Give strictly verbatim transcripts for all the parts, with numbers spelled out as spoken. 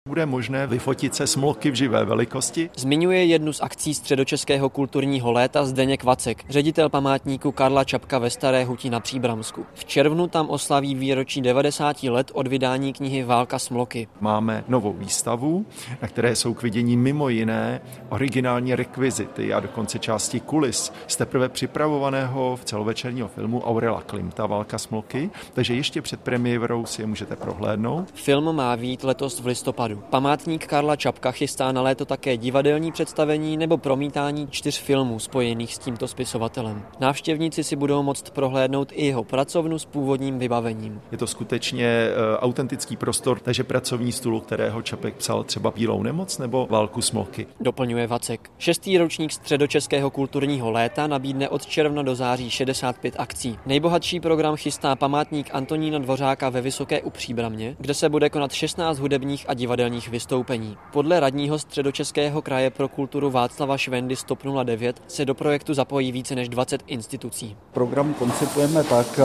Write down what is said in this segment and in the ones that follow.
Bude možné vyfotit se smloky v živé velikosti. Zmiňuje jednu z akcí Středočeského kulturního léta Zdeněk Vacek, ředitel památníku Karla Čapka ve Staré Huti na Příbramsku. V červnu tam oslaví výročí devadesáti let od vydání knihy Válka smloky. Máme novou výstavu, na které jsou k vidění mimo jiné originální rekvizity a dokonce části kulis z teprve připravovaného v celovečerního filmu Aurela Klimta Válka smloky, takže ještě před premiérou si je můžete prohlédnout. Film má vyjít letos v listopadu. Památník Karla Čapka chystá na léto také divadelní představení nebo promítání čtyř filmů spojených s tímto spisovatelem. Návštěvníci si budou moct prohlédnout i jeho pracovnu s původním vybavením. Je to skutečně autentický prostor, takže pracovní stůl, kterého Čapek psal třeba Bílou nemoc nebo Válku smloky. Doplňuje Vacek. Šestý ročník Středočeského kulturního léta nabídne od června do září šedesát pět akcí. Nejbohatší program chystá památník Antonína Dvořáka ve Vysoké u Příbramě, kde se bude konat šestnáct hudebních a divadelních vystoupení. Podle radního Středočeského kraje pro kulturu Václava Švendy z TOP nula devět se do projektu zapojí více než dvacet institucí. Program koncipujeme tak,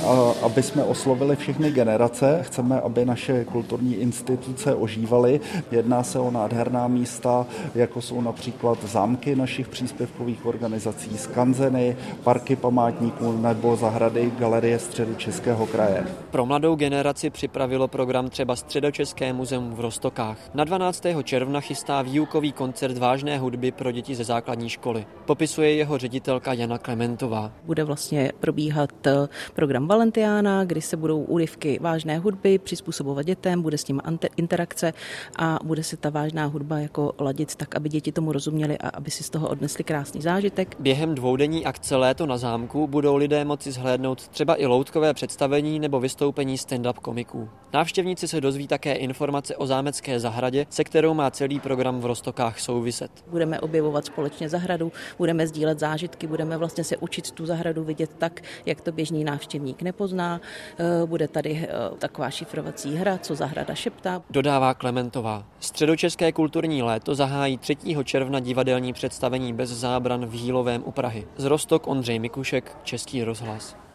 aby jsme oslovili všechny generace. Chceme, aby naše kulturní instituce ožívaly. Jedná se o nádherná místa, jako jsou například zámky našich příspěvkových organizací, skanzeny, parky památníků nebo zahrady Galerie Středočeského kraje. Pro mladou generaci připravilo program třeba Středočeské muzeum v Roztokách. Na dvanáctého června chystá výukový koncert vážné hudby pro děti ze základní školy. Popisuje jeho ředitelka Jana Klementová. Bude vlastně probíhat program Valentiána, kdy se budou úryvky vážné hudby přizpůsobovat dětem, bude s ním interakce a bude se ta vážná hudba jako ladit tak, aby děti tomu rozuměly a aby si z toho odnesli krásný zážitek. Během dvoudenní akce Léto na zámku budou lidé moci zhlédnout třeba i loutkové představení nebo vystoupení stand-up komiků. Návštěvníci se dozví také informace o zámecké zahradě, se kterou má celý program v Roztokách souviset. Budeme objevovat společně zahradu, budeme sdílet zážitky, budeme vlastně se učit tu zahradu vidět tak, jak to běžný návštěvník nepozná. Bude tady taková šifrovací hra, co zahrada šeptá. Dodává Klementová. Středočeské kulturní léto zahájí třetího června divadelní představení Bez zábran v Jílovém u Prahy. Z Roztok Ondřej Mikušek, Český rozhlas.